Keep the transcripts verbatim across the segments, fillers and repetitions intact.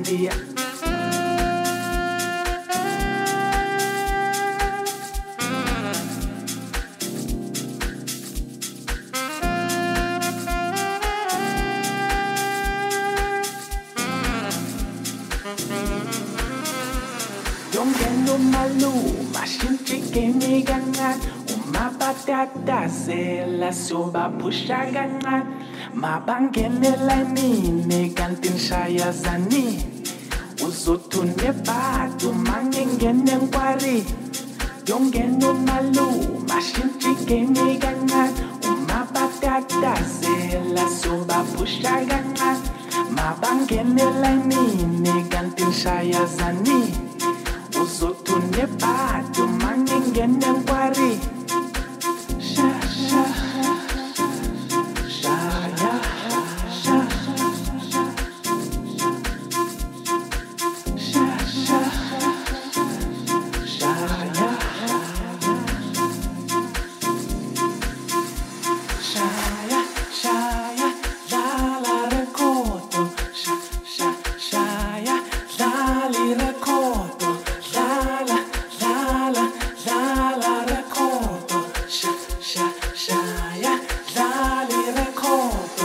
omnandi. Yongena umaluma shintshike kancane uma batatasela sobaphusha kancane mabangene elayinini kanti nishaya zani uzothi unebhadi uma ngingene enkwari. Yongena umaluma shintshike kancane uma batatasela sobaphusha kancane mabangene elayinini kanti nishaya zani uzothi unebhadi uma ngingene enkwari. Sha sha shaya sha sha sha shaya shaya shaya la la recordo sha sha shaya la li recordo la la la la la la recordo sha sha shaya la li recordo.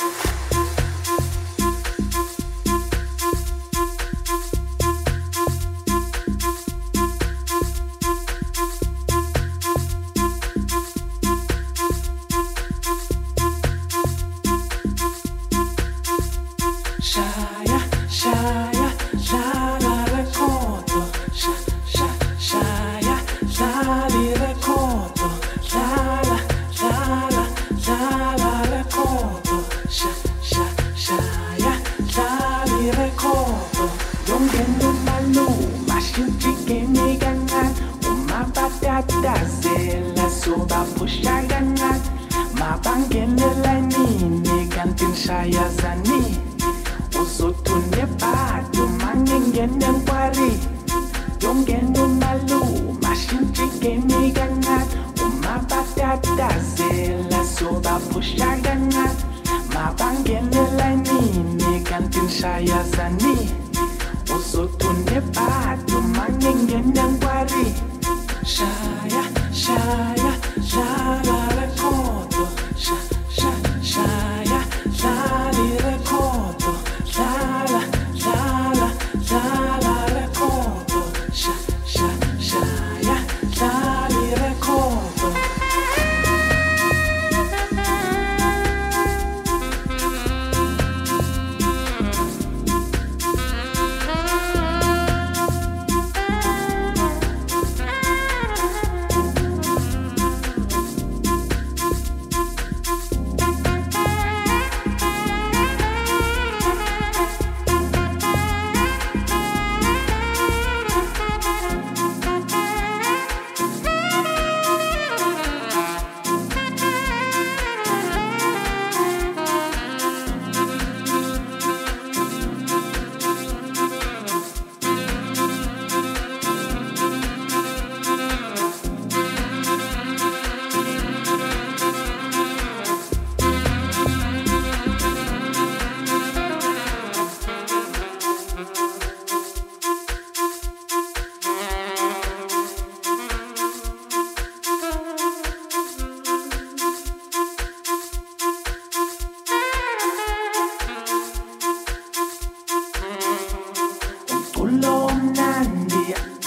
Shaya, shaya, la la recordo. Sha, sha, shaya, la li recordo. La la, la la, la la recordo. Sha, sha, shaya, la li recordo. Yongena umaluma shintshike kancane uma batatasela sobaphusha kancane mabangene elayinini kanti nishaya zani uzothi unebhadi uma ngingene enkwari. Yongena umaluma shintshike kancane uma batatasela sobaphusha kancane mabangene elayinini kanti nishaya zani uzothi unebhadi uma ngingene enkwari. Shaya, shaya, la la recordo. Sha, sha, shaya, la li recordo. La la, la la, la la recordo. Sha, sha, shaya, la li recordo. Umculo omnandi.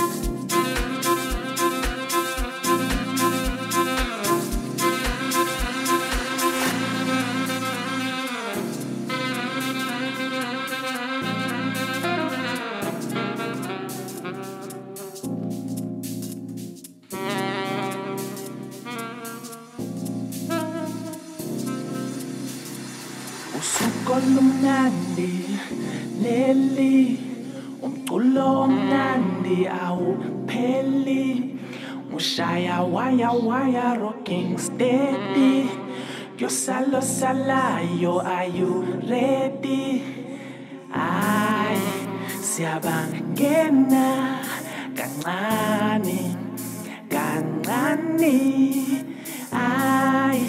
Usuku olumnandi leli, umculo omnandi awupheli. Ushaya waya waya rocking steady. Yosalo salayo, are you ready? Ay, siyabangena kancane kancane. Ay,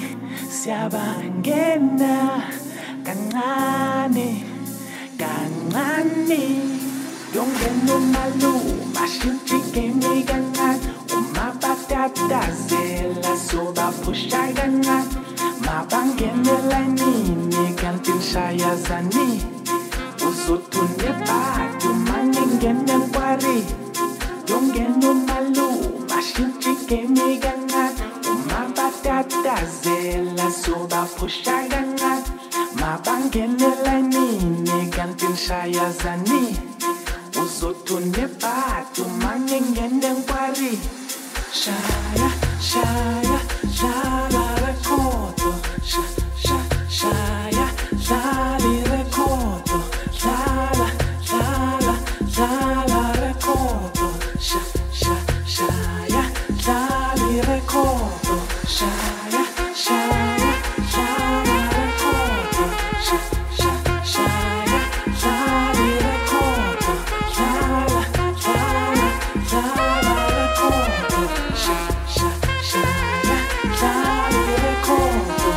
siyabangena kancane kancane. zani yongena umaluma shintshike kancane uma batatazela sobaphusha kancane mabangene elayinini kanti ngishaya zani uzothune bhadi uma ngingene nkwari yongena umaluma shintshike kancane uma batatazela sobaphusha kancane mabangene elayinini kanti ngishaya zani uzothune bhadi uma ngingene nkwari shaya shaya shaya rekodo sha sha shaya shali rekodo shala shala shala rekodo sha sha shaya shali rekodo shaya shaya shaya rekodo sha sha shaya shali rekodo shala shala shala rekodo sha sha shaya shali rekodo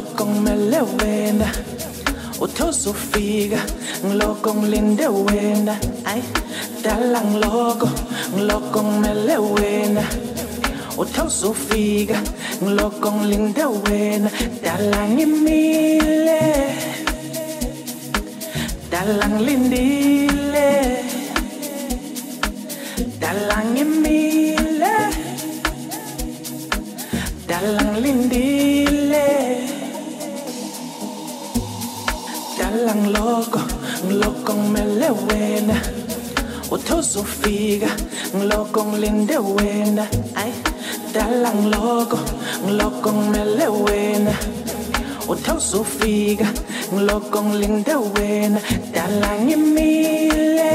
ngiloko ngimele wena uthe usufika ngiloko ngilinde wena ay dala ngiloko ngiloko ngimele wena uthe usufika ngiloko ngilinde wena dala ngimile dala ngilindile dala ngimile dala ngilindile dala ngiloko ngiloko ngimele wena uthe usufika ngiloko ngilinde wena ay dala ngiloko ngiloko ngimele wena uthe usufika ngiloko ngilinde wena dala ngimile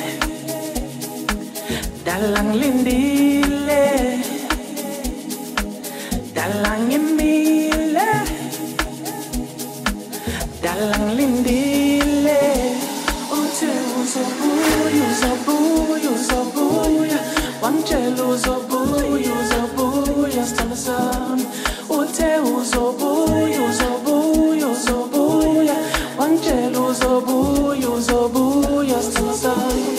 dala ngilindile dala ngimile dala ngilindile uthe uzobuya uzobuya uzobuya wangitshela uzobuya uzobuya sithando sami uthe uzobuya uzobuya uzobuya wangitshela uzobuya uzobuya sithando sami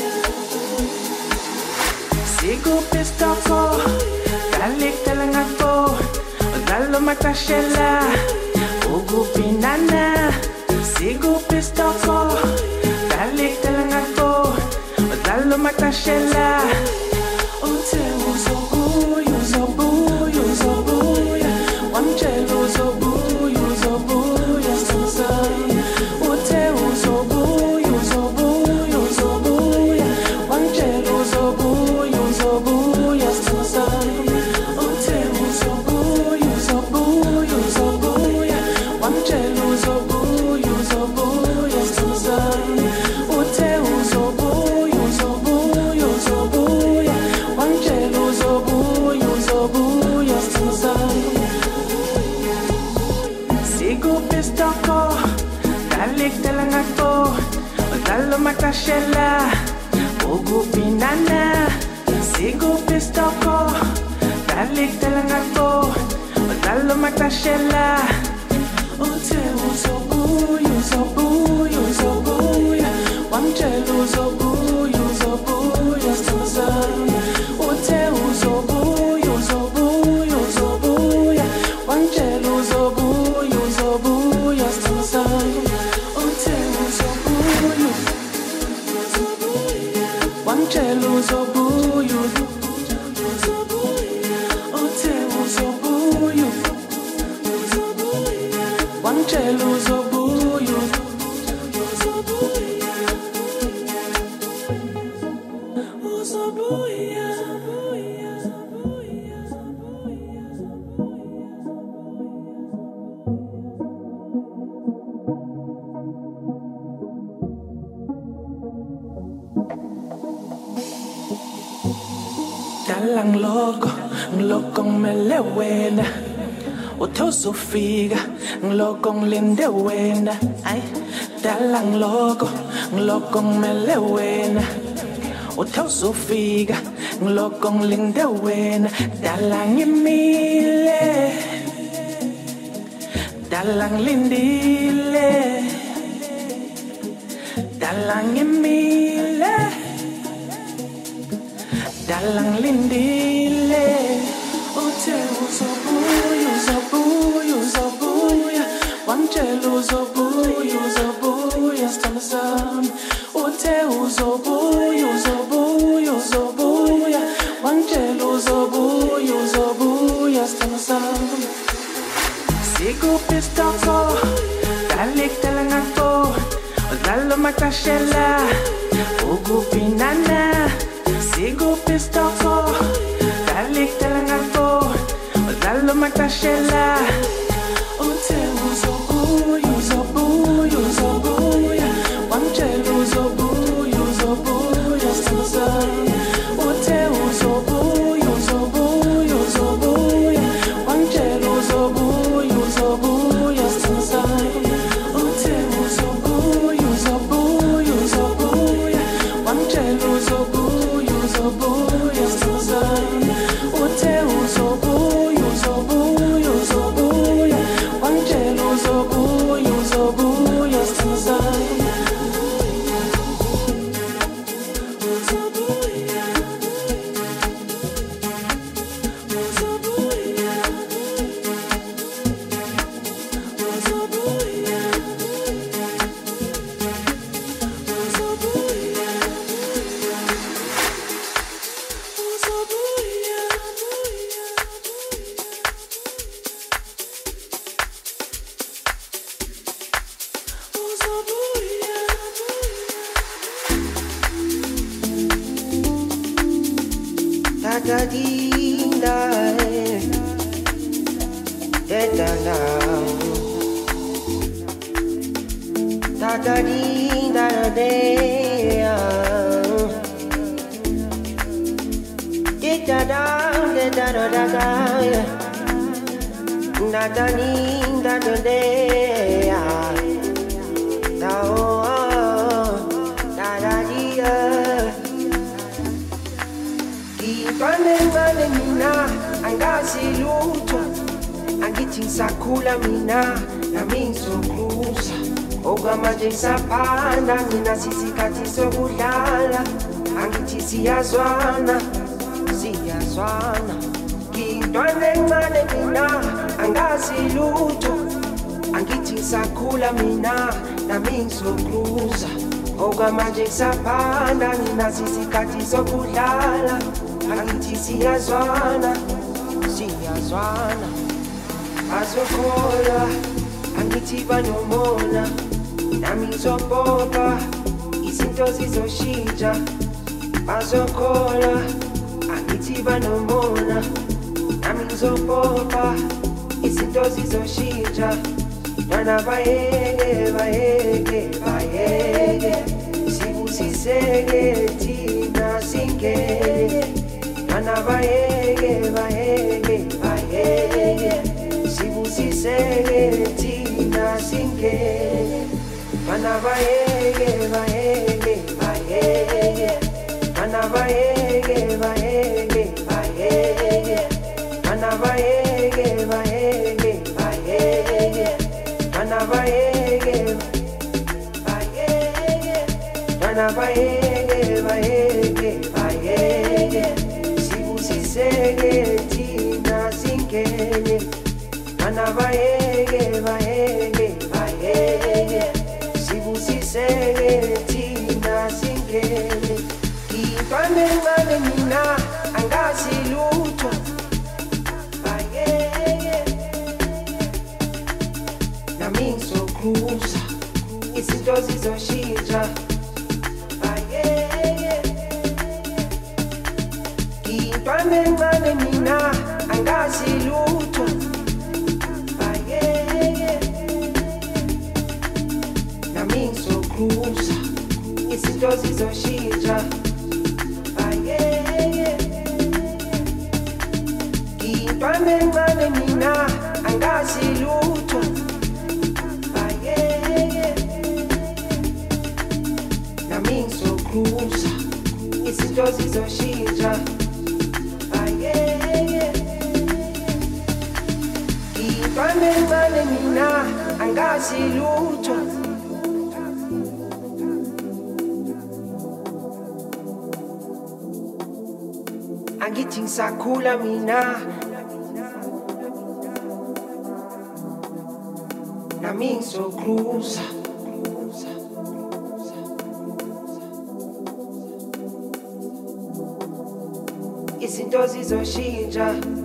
sikuphi isitoko kalikela ngakho udlala makashela ukuphi nana sikuphi isitoko kalikela ngakho udlala makashela uthe uzobuya uzobuya uzobuya wangitshela uzobuya uzobuya sithando sami uthe uzobuya uzobuya uzobuya wangitshela uzobuya uzobuya sithando sami uthe uzobuya uzobuya uzobuya wangitshela uzobuya uzobuya sithando sami uthe uzobuya uzobuya uzobuya wangitshela uzobuya uzobuya sithando sami sikuphi isitoko kalikela ngakho udlala makashela ukuphi nana sikuphi isitoko kalikela ngakho udlala makashela uthe uzobuya uzobuya uzobuya wangitshela uzobuya uzobuya sithando sami uthe uzobuya uzobuya uzobuya wangitshela uzobuya uzobuya sithando sami uthe uzobuya wangitshela uzobuya uthe uzobuya wangitshela uzobuya dala ngiloko ngiloko ngimele wena uthe usufika ngiloko ngilinde wena ay dala ngiloko ngiloko ngimele wena uthe usufika ngiloko ngilinde wena dala ngimile dala ngilindile dala ngimile dala ngilindile uthe uzobuya uzobuya uzobuya wangitshela uzobuya uzobuya sithando sami uthe uzobuya uzobuya uzobuya wangitshela uzobuya uzobuya sithando sami sikuphi isitoko kalikela ngakho udlala makashela ukuphi nana sikuphi isitoko kalikela ngakho udlala makashela uthe uzobuya uzobuya uzobuya wangitshela uzobuya uzobuya sithando sami uthe uzobuya uzobuya uzobuya wangitshela uzobuya uzobuya sithando sami uthe uzobuya uzobuya uzobuya wangitshela uzobuya uzobuya sithando sami uthe uzobuya uzobuya uzobuya uzobuya uzobuya sithuzane Sakhula mina nami ngizokluza okwamanje saphanda mina sisikhathi sokudlala angithi siyazwana siyazwana ngintwana encane mina angazi lutho angithi sakhula mina nami ngizokluza okwamanje saphanda mina sisikhathi sokudlala angithi siyazwana siyazwana azokhola angithi banomona nami ngizopopa izinto zizoshintsha azokhola angithi banomona nami ngizopopa izinto zizoshintsha bana bayeke bayeke bayeke sibusiseke thina singeke bana bayeke bayeke bayeke sibusiseke thina singeke bana bayeke bayeke bayeke bana bayeke bayeke bayeke bana bayeke bayeke bayeke bana bayeke bayeke bana bayeke bayeke bayeke sibusiseke thina singeke bana bayeke bayeke bayeke sibusiseke thina singeke ngifane ngane mina angazi lutho bayeke nami ngizokluza izinto zizoshintsha bayeke ngifane ngane mina angazi lutho ngizokluza izinto zizoshintsha bayeke ngintwana encane mina angazi lutho bayeke nami ngizokluza izinto zizoshintsha bayeke ngintwana encane mina angazi lutho angithi ngisakhula mina nami ngizokluza izinto zizoshintsha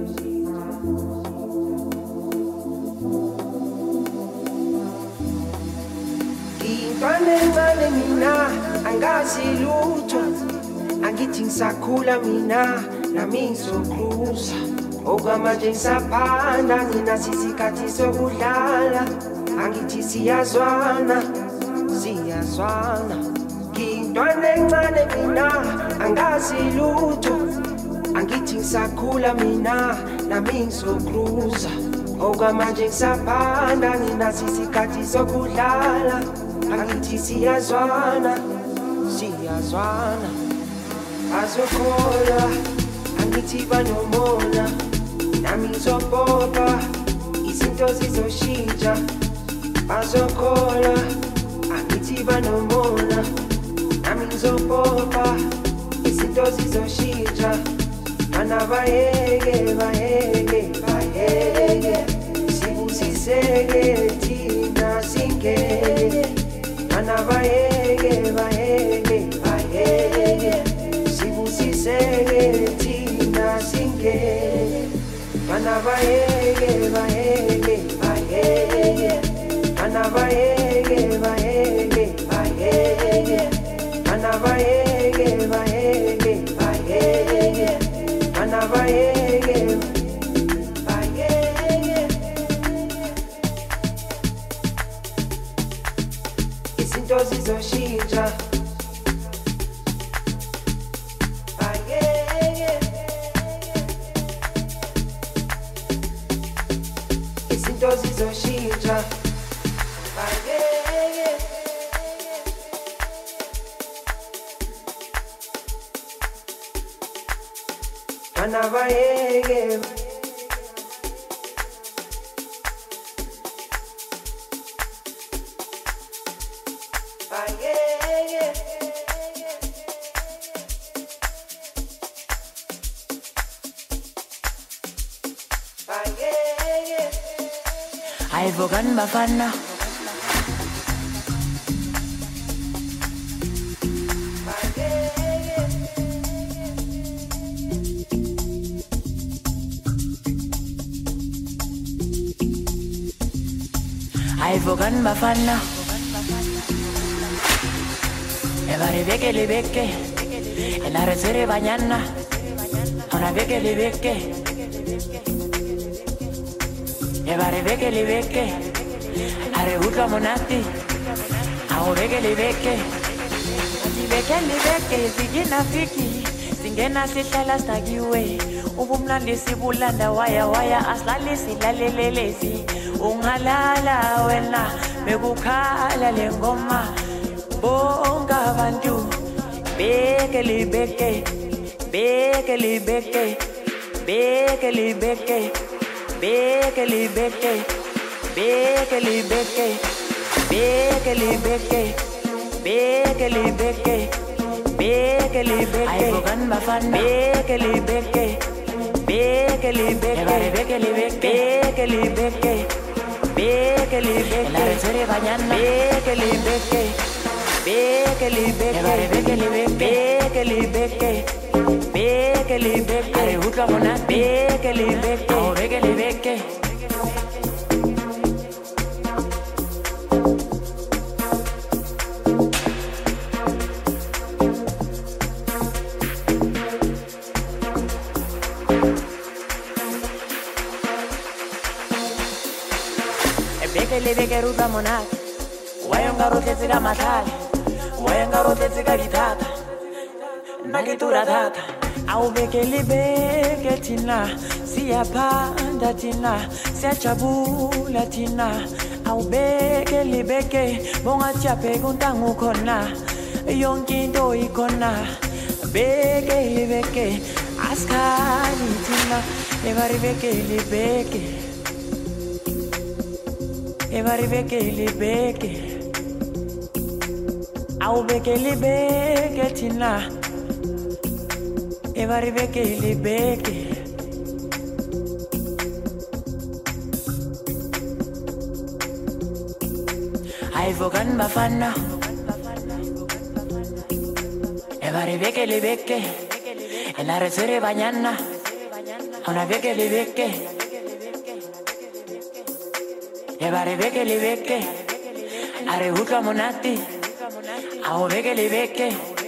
ngintwana encane mina angazi lutho angithi ngisakhula mina nami ngizokluza okwamanje ngisaphanda ngina sisikhathi sokudlala angithi siyazwana siyazwana ngintwana encane mina angazi lutho angithi ngisakhula mina nami ngizokluza okwamanje ngisaphanda ngina sisikhathi sokudlala angithi siyazwana siyazwana azokhola angithi banomona nami ngizopopa izinto zizoshintsha bazokhola angithi banomona nami ngizopopa izinto zizoshintsha bana bayeke bayeke bayeke sibusiseke thina singeke bana bayeke bayeke bayeke sibusiseke thina singeke bana bayeke bayeke bayeke bana bayeke bayeke bayeke bana bayeke bayeke bayeke bana bayeke bayeke izinto zizoshintsha bayeke izinto zizoshintsha bayeke bana bayeke bayeke bayeke Ayvogan bafana Ayvogan bafana Evare beke le beke En la reserva mañana Una beke le beke Evare beke le beke Are buka monati Ao beke le beke Ati beke le beke Zigina fiki Singena sihlala stakiwe Ubumnandi sibulanda waya waya Aslali silalelelezi Ungalala wena Megukhala lengoma Bonga abantu Beke le beke Beke le beke Beke le beke Beke le beke Beke le beke Beke le beke Beke le beke Beke le beke Ayvogan bafana Beke le beke Beke le beke Evare beke le beke Beke le beke Beke le beke La reserva mañana Beke le beke Beke le beke Evare beke le beke Beke le beke Beke le beke Are buka mona Beke le beke Ao beke le beke Beke le beke ruta monat Wayonga rotezi ka mahlale Wayonga rotezi ka ditata Nakitura tata Au beke le beke tina Siyapanda tina Siyajabula tina Au beke le beke Bonga chape kuntangu kona Yonki into ikona Beke le beke Askani tina Evari beke le beke Evari beke le beke Au beke le beke tina Evari beke le beke Ayvogan bafana Evari beke le beke En la reserva mañana Una beke le beke Evare beke le beke Are buka monati Ao beke le beke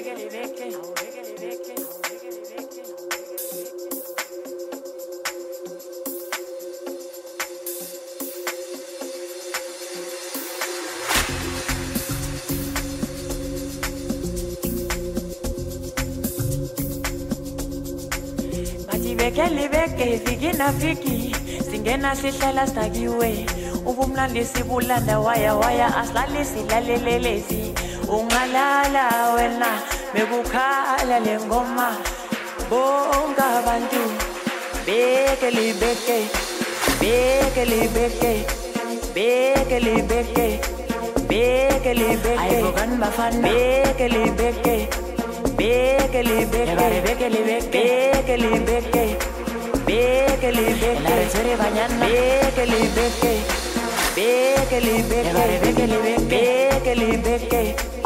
Bati beke le beke Zigina fiki Singena sihlala stakiwe Ubumnandi sibulanda waya waya Aslali silalelelezi Ungalala wena Megukhala lengoma Bonga abantu Beke le beke Beke le beke bekele beke bekele beke ay bogan bafana bekele beke bekele beke bare bekele beke bekele beke bekele beke la resere bañana bekele beke bekele beke bare bekele beke bekele beke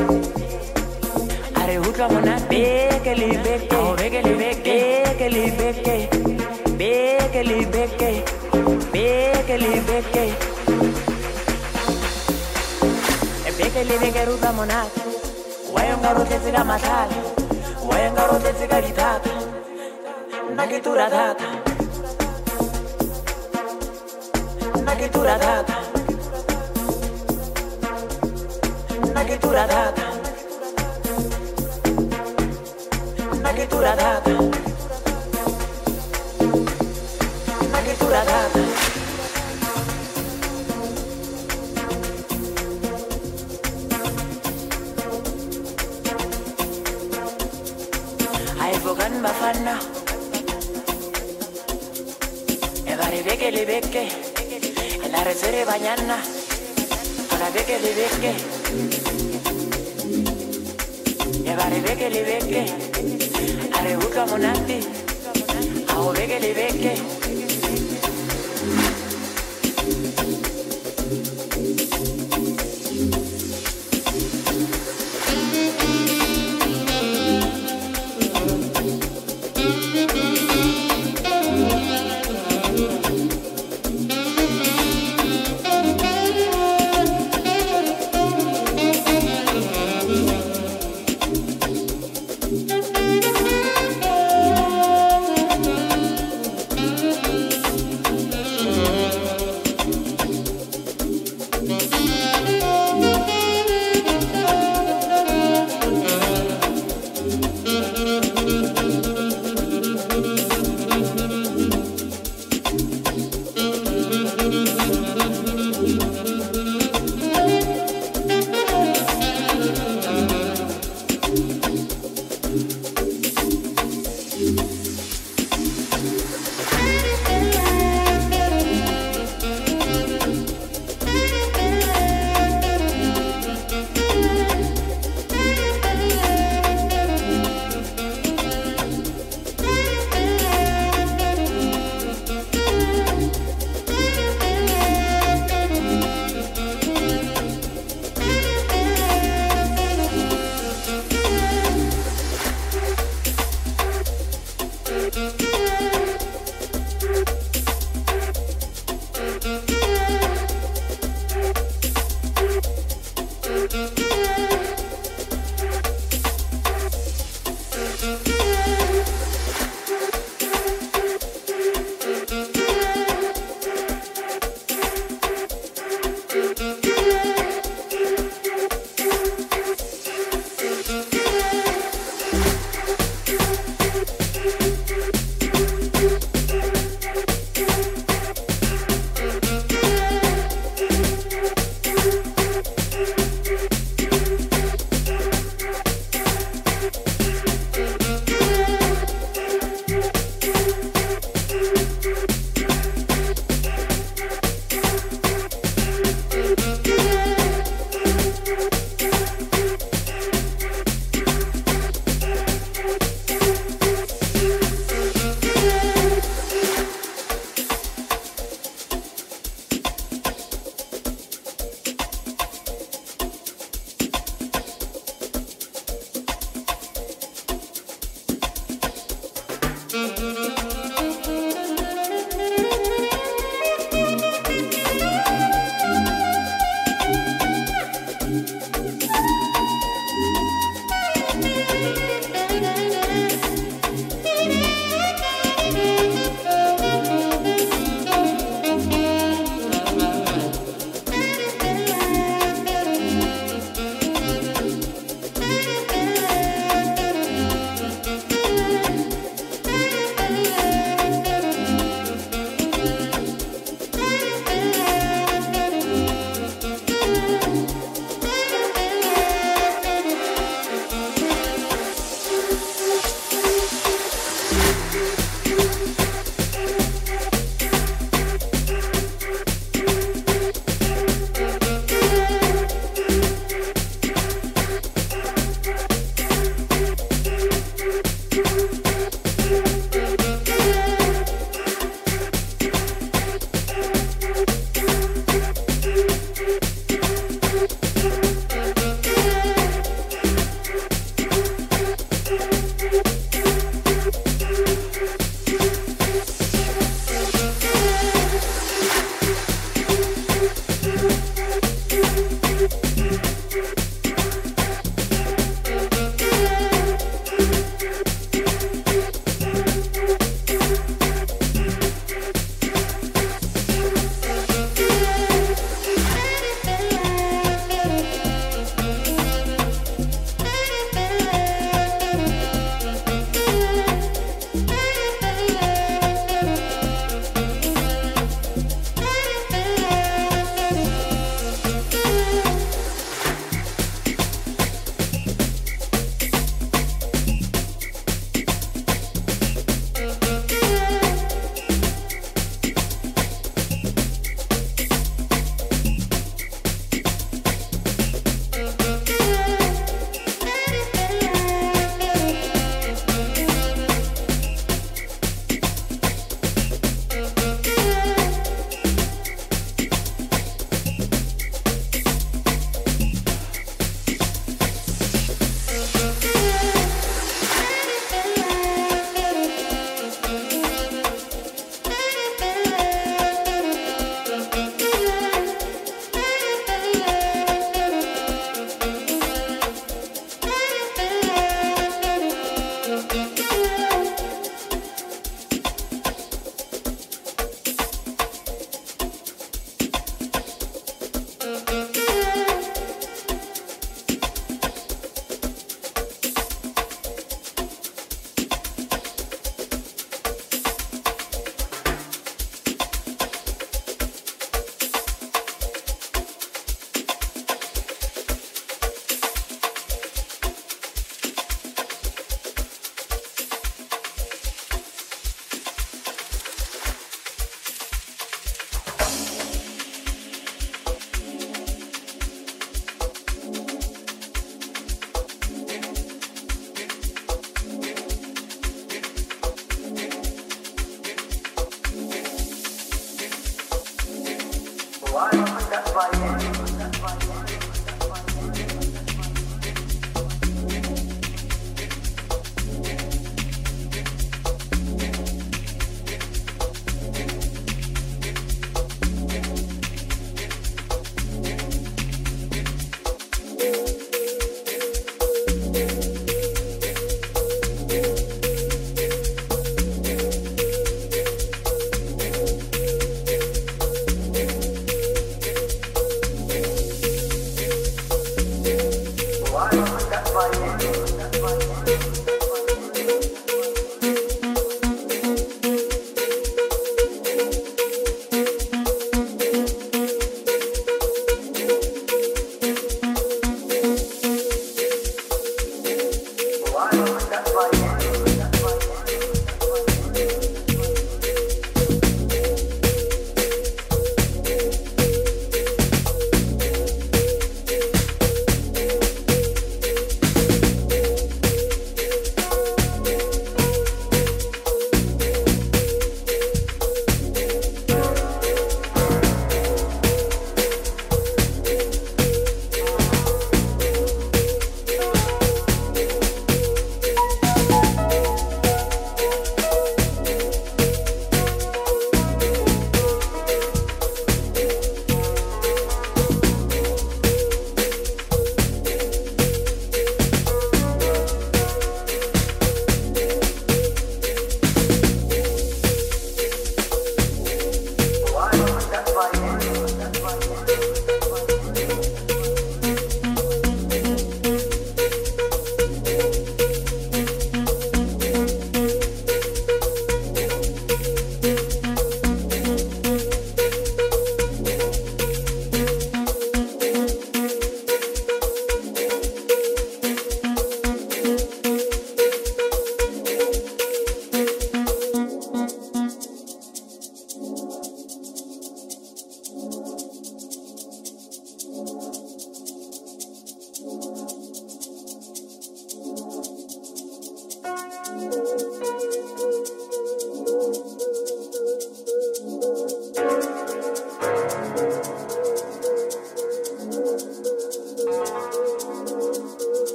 are hutla mona bekele beke au bekele beke bekele beke bekele beke bekele beke bekele beke ruta mona wayenga rotetse ka matlala wayenga rotetse ka dithata nna ke tura thata nna ke tura thata nna ke tura thata nna ke tura thata nna ke tura thata Bogan bafana e bare bekele beke e la resere bañana para bekele beke e bare bekele beke are hutla monati au bekele beke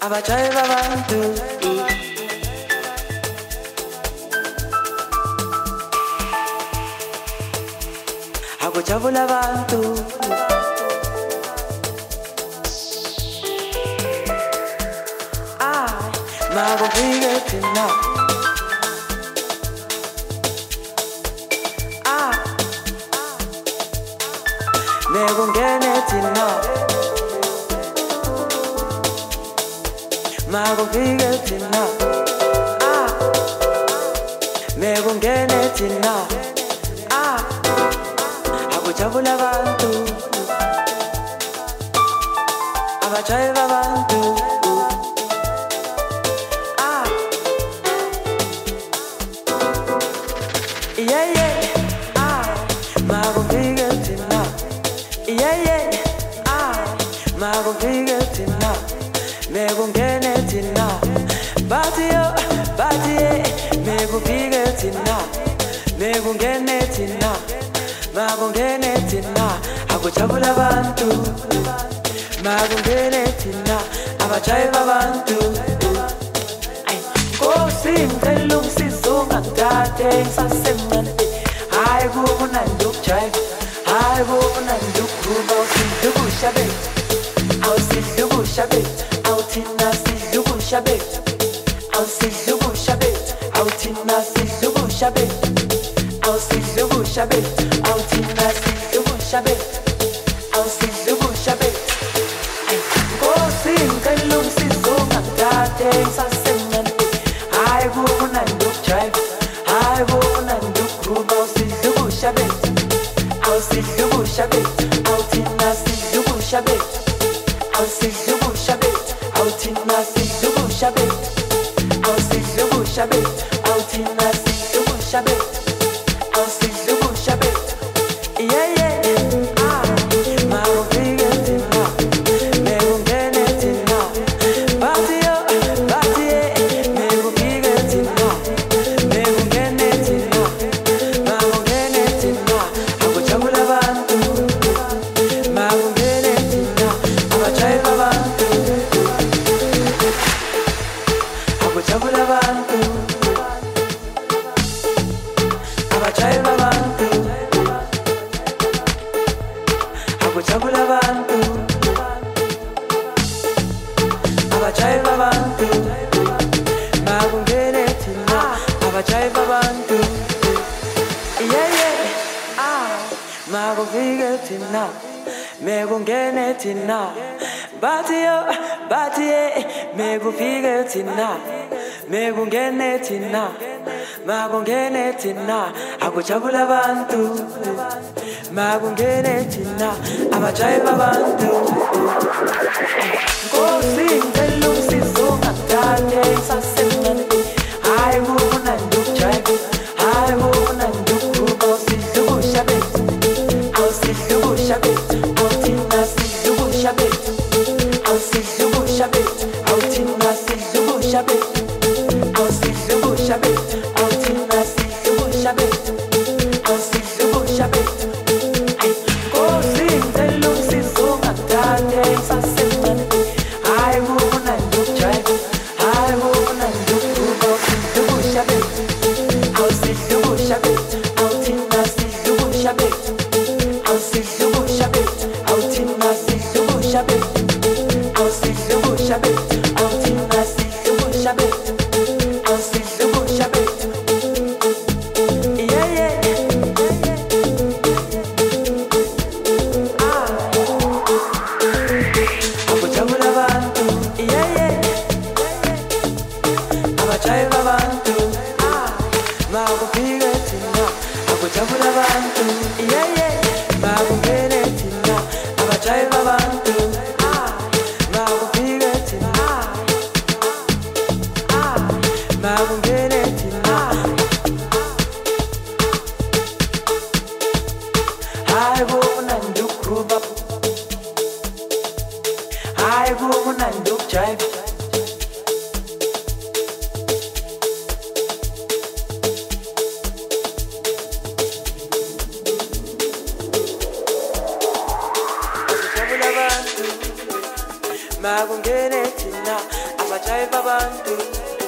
abajayeli abantu akujabula abantu ah makufike thina ah nekungene thina makufike thina ah nekungene thina ah akujabula abantu abajayeli abantu ah yeah yeah ah makufike thina yeah yeah ah makufike thina nekungene thina bathi yo bathi nekufike thina nekungene thina makungene thina akujabula abantu makungene thina abajayeli abantu ay Nkosi ngicela usizo ngakade ngisasemncane hayi kumnandi ukujayiva hayi kumnandi ukukhuluma usidla ukusha bethu awusidla ukusha bethu awuthina sidla ukusha bethu awusidla ukusha bethu awuthina sidla ukusha bethu awusidla ukusha bethu awuthina sidla ukusha bethu awusidla ukusha bethu Nkosi ngicela usizo ngakade ngisasemncane hayi kumnandi ukujayiva hayi kumnandi ukukhuluma usidla ukusha bethu awusidla ukusha bethu awuthina sidla ukusha bethu awusidla ukusha bethu awuthina sidla ukusha bethu awusidla ukusha bethu awuthina sidla ukusha bethu awusidla ukusha bethu yeah yeah ah makufike thina nekungene thina bathi yo bathi nekufike thina nekungene thina makungene thina akujabula abantu makungene thina abajayeli abantu akujabula abantu abajayeli abantu akujabula abantu abajayeli abantu makungene thina abajayeli abantu yeah yeah ah makufike thina mekungene thina bathi yo bathi mekufike thina mekungene thina makungene thina akujabula abantu makungene thina abajayeli abantu Nkosi ngicela usizo ngakade ngisasemncane hayi kumnandi ukujayiva hayi kumnandi ukukhuluma usidla ukusha bethu awusidla ukusha bethu awuthina sidla ukusha bethu awusidla ukusha bethu awuthina sidla ukusha bethu awusidla ukusha bethu awuthina sidla ukusha bethu awusidla ukusha bethu Nkosi ngicela usizo ngakade ngisasemncane hayi kumnandi ukujayiva hayi kumnandi ukukhuluma usidla ukusha bethu awusidla ukusha bethu awuthina sidla ukusha bethu awusidla ukusha bethu awuthina sidla ukusha bethu awusidla ukusha bethu awuthina sidla ukusha bethu awusidla ukusha bethu yeah yeah ah akujabula abantu yeah yeah abajayeli abantu ah makufike thina akujabula abantu yeah yeah makungene thina abajayeli abantu ah makufike thina ah makungene thina hayi kumnandi ukukhuluma hayi kumnandi ukujayiva life abantu.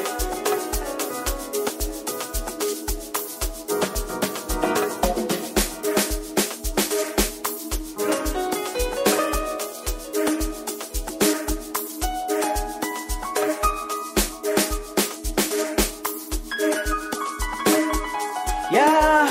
Yeah,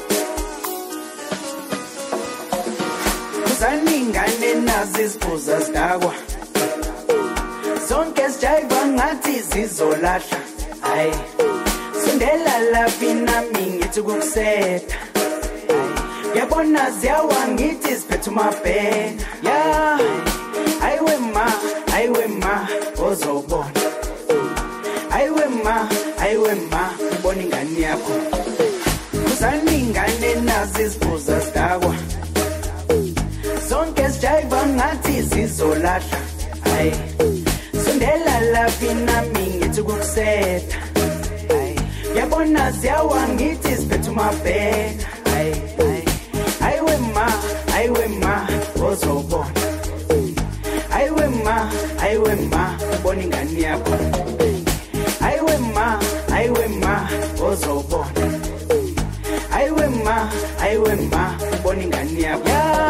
zaningane nazizibuza zidakwa zonke sijayiva ngathi zizolahla. Hayi sundela laphi nami ngithi kukusetha. Ngiyabona ziyawa ngithi ziphethe umabhena. Yeah, ayiwe ma, ayiwe ma, ozobona. Ayiwe ma, ayiwe ma, ubona ingane yakho. Zaningane nazizibuza zidakwa zonke sijayiva ngathi zizolahla. Hayi sundela laphi nami ngithi kukusetha. Hayi ngiyabona ziyawa ngithi ziphethe umabhena. Hayi ayiwe ma, ayiwe ma, ozobona. Ayiwe ma, ayiwe ma, ubona ingane yakho. Ayiwe ma, ayiwe ma, ozobona. Ayiwe ma, ayiwe ma, ubona ingane yakho.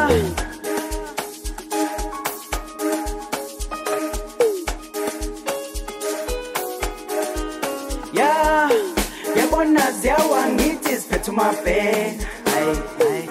Yeah, ngiyabona ziyawa ngithi ziphethe umabhena. Hayi hayi.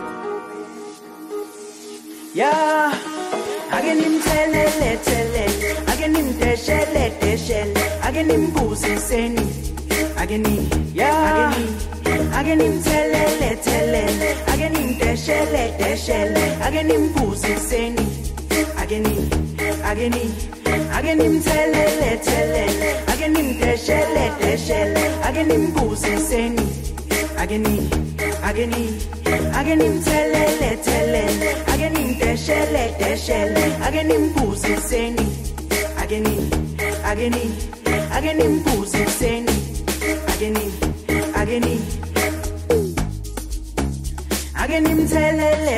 Yeah, ake nimthelele thelele, ake nimdeshele deshele, ake nimbuziseni. Ake ni, yeah, ake ni. Ake nimthelele thelele, ake nimdeshele deshele, ake nimbuziseni. Ake ni, ake ni, ake nimthelele thelele, ake nimdeshele deshele, ake nimbuziseni. Ake ni, ake ni, ake nimthelele thelele, ake nimdeshele deshele, ake nimbuziseni. Ake ni, ake ni, ake nimbuziseni. Ake ni, ake ni. Ake nimthelele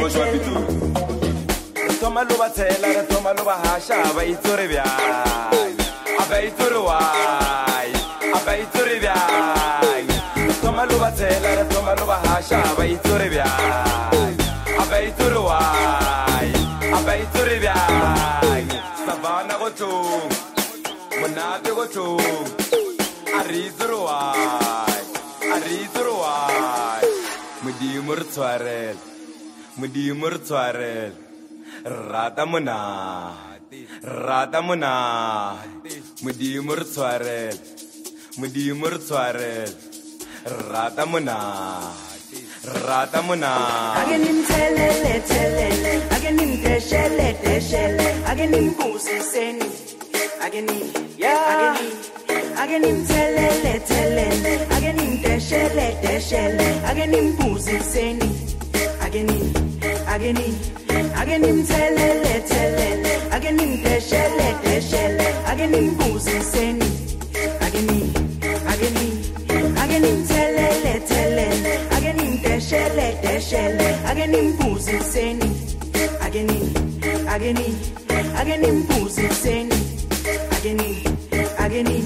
toma lo bathela toma lo bahasha abaitsore bya abaitsore wai abaitsore bya toma lo bathela toma lo bahasha abaitsore bya abaitsore wai abaitsore bya sabana go to monate go to arizoro wai arizoro wai mudimur twarel mudimur twarel rata mona rata mona mudimur twarel mudimur twarel rata mona rata mona ake nimthelele thelele ake nimdeshele deshele ake nimbuziseni ake ni yeah ake ni ake nimthelele thelele ake nimdeshele deshele ake nimbuziseni ake ni ake ni ake nimthelele thelele ake nimdeshele deshele ake nimbuziseni ake ni ake ni ake nimthelele thelele ake nimdeshele deshele ake nimbuziseni ake ni ake ni ake nimbuziseni ake ni ake ni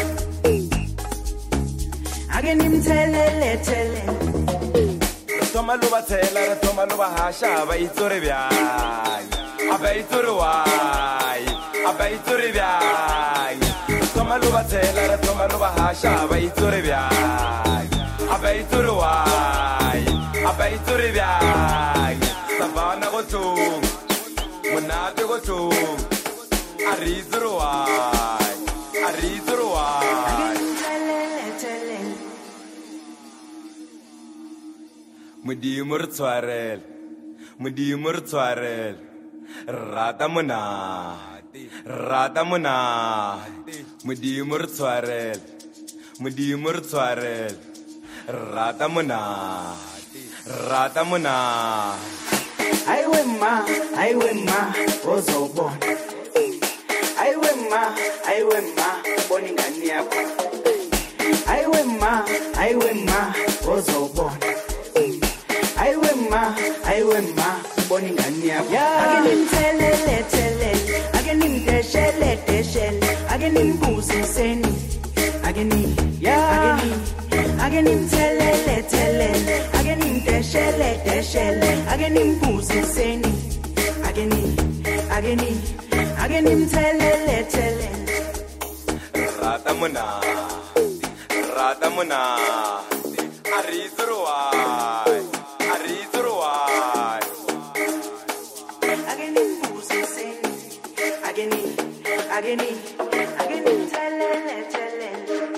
ake nimthelele thelele toma lo bathela toma lo bahasha abaitsore bya abaitsore wai abaitsore bya toma lo bathela toma lo bahasha abaitsore bya abaitsore wai abaitsore bya sabana go to monate go to arizoro wai arizoro wai mudimur twarel mudimur twarel rata mona rata mona mudimur twarel mudimur twarel rata mona rata mona aiwe ma aiwe ma ozobona aiwe ma aiwe ma ubona ingane yakho aiwe ma aiwe ma ozobona aiwe ma aiwe ma ubona ingane yakho ake nimthelele thelele ake nimdeshele deshele ake nimbuziseni ake nimthelele thelele, ake nimdeshele deshele, ake nimbuziseni, ake ni, ake ni, ake nimthelele thelele. Rata mona, rata mona, arizruai, arizruai. Ake nimbuziseni, ake ni, ake ni, ake nimthelele thelele.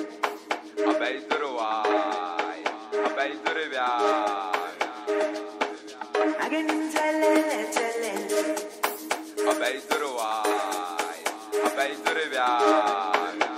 Abaizruai, abaizruai. Ake nimthelele thelele. Abaizruai, abaizruai.